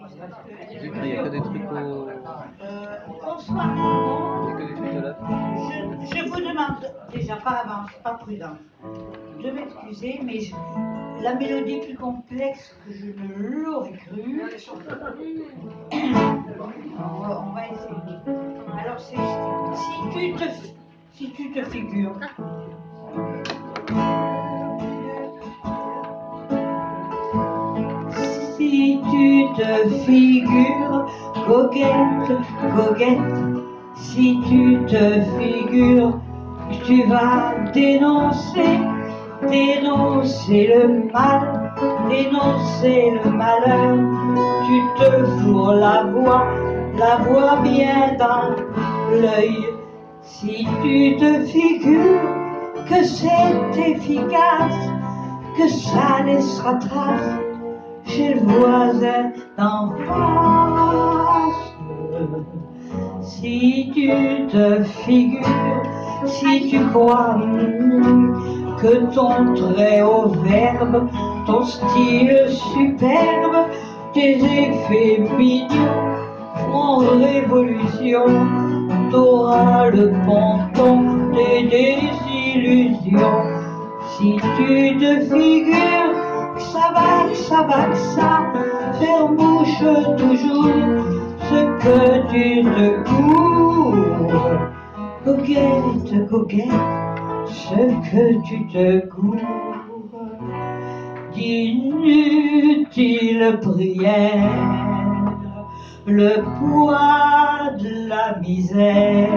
Zut, il n'y a que des trucs au... Bonsoir tout Il y a le que des trucs de la... monde. Je vous demande déjà par avance, pas prudent, de m'excuser, mais la mélodie est plus complexe que je ne l'aurais cru. On va essayer. Alors c'est si tu te figures. Si tu te figures, goguette, goguette, si tu te figures que tu vas dénoncer, dénoncer le mal, dénoncer le malheur, tu te fourres la voix bien dans l'œil. Si tu te figures que c'est efficace, que ça laissera trace chez le voisin d'en face. Si tu te figures, si tu crois que ton trait au verbe, ton style superbe, tes effets mignons font révolution, t'auras le ponton des désillusions. Si tu te figures que ça va, que ça va, que ça faire bouche toujours ce que tu te cours, coquette, coquette, ce que tu te cours d'inutiles prières, le poids de la misère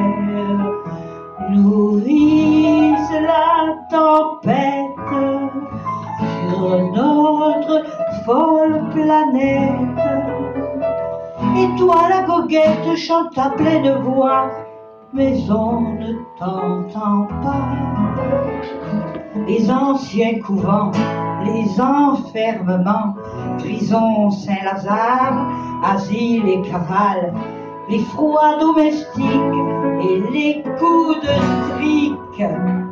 nourrissent la tempête sur notre folle planète. Et toi la goguette chante à pleine voix, mais on ne t'entend pas. Les anciens couvents, les enfermements, prison Saint-Lazare, asile et cavale, les froids domestiques et les coups de trique.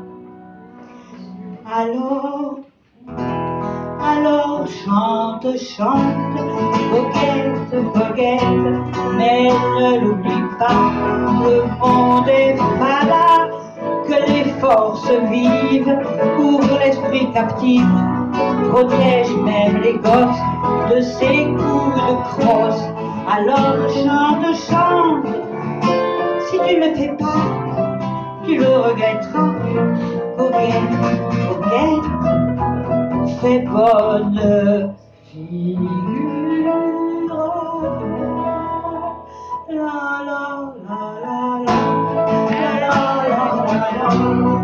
Alors chante, chante, goguette, goguette, mais ne l'oublie pas, le monde est fada, que les forces vives ouvrent l'esprit captif, protège même les gosses de ces coups de crosse. Alors chante, chante, si tu ne le fais pas, tu le regretteras, goguette, goguette, fais bonne figure. La la la la la la la la la.